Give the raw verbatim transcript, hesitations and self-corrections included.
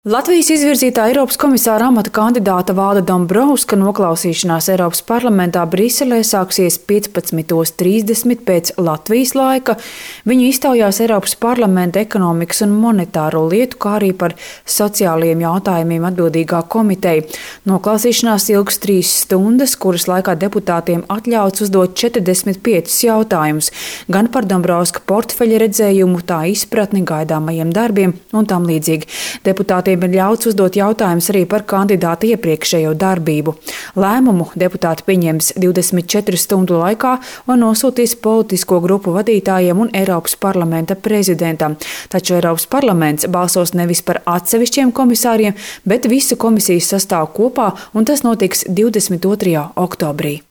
Latvijas izvirzītā Eiropas komisāra amata kandidāta Valda Dombrovska noklausīšanās Eiropas parlamentā Briselē sāksies piecpadsmitos trīsdesmit pēc Latvijas laika. Viņu iztaujās Eiropas parlamenta ekonomikas un monetāro lietu, kā arī par sociālajiem jautājumiem atbildīgā komiteja. Noklausīšanās ilgs trīs stundas, kuras laikā deputātiem atļauts uzdot četrdesmit piecus jautājumus gan par Dombrovska portfeļa redzējumu, tā izpratni, gaidāmajiem darbiem un tam līdzīgi. Deputātiem ir ļauts uzdot jautājumus arī par kandidāta iepriekšējo darbību. Lēmumu deputāti pieņems divdesmit četru stundu laikā un nosūtīs politisko grupu vadītājiem un Eiropas parlamenta prezidentam. Taču Eiropas parlaments balsos nevis par atsevišķiem komisāriem, bet visu komisijas sastāvu kopā, un tas notiks divdesmit otrajā oktobrī.